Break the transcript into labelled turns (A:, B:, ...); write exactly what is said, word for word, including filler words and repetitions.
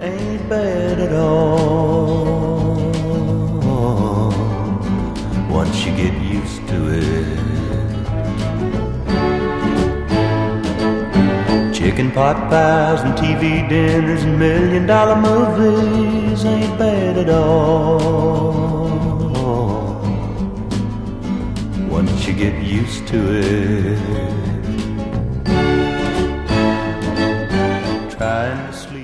A: ain't bad at all once you get used to it. Chicken pot pies and T V dinners and million dollar movies ain't bad at all once you get used to it. Trying to sleep